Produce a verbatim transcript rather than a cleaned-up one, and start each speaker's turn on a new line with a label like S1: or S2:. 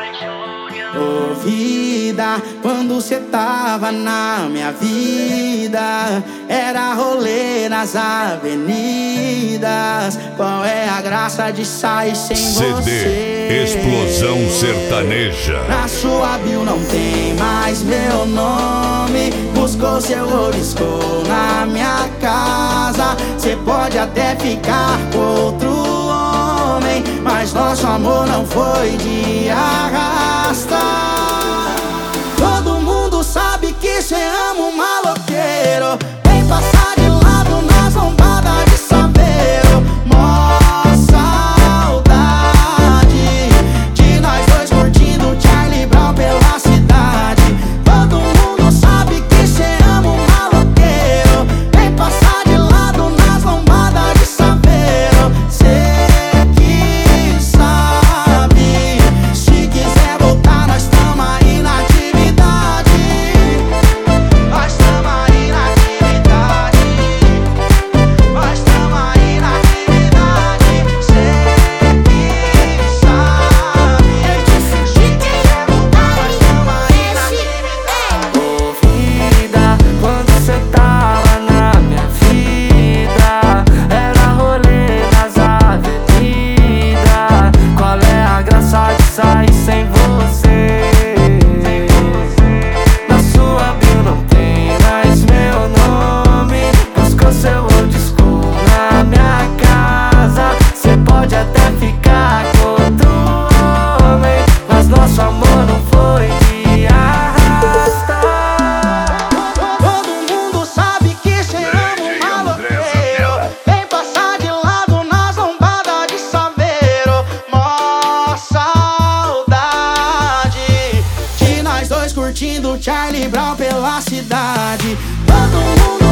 S1: Ô vida, quando cê tava na minha vida, era rolê nas avenidas. Qual é a graça de sair sem
S2: C D
S1: você?
S2: Explosão Sertaneja.
S1: Na sua bio não tem mais meu nome. Buscou seu oliscou na minha casa. Cê pode até ficar com outro homem, mas nosso amor não foi de arrasta. Todo mundo sabe que cê ama um maloqueiro. Vem passar de lado nas lombadas de saveiro. Mó saudade de nós dois curtindo Charlie Brown pela cidade. Todo mundo sabe que cê ama um maloqueiro. Vem passar de lado nas lombadas de saveiro. Cê que sabe, se quiser voltar nós tamo aí na atividade. Nós tamo aí na atividade. Nós tamo aí na atividade. Cê que sabe, se quiser voltar nós tamo aí na atividade.
S3: Ô vida, quando cê tava na minha vida, era rolê nas avenidas. Qual é a graça de sair sem você? Na sua bio não tem mais meu nome. Buscou seu old school na minha casa. Cê pode até ficar com outro homem, mas nosso amor não foi de arrastar.
S1: Todo mundo sabe que cê ama um maloqueiro. Vem passar de lado nas lombadas de saveiro. Mó saudade de nós dois curtindo Charlie Brown pela cidade. Todo mundo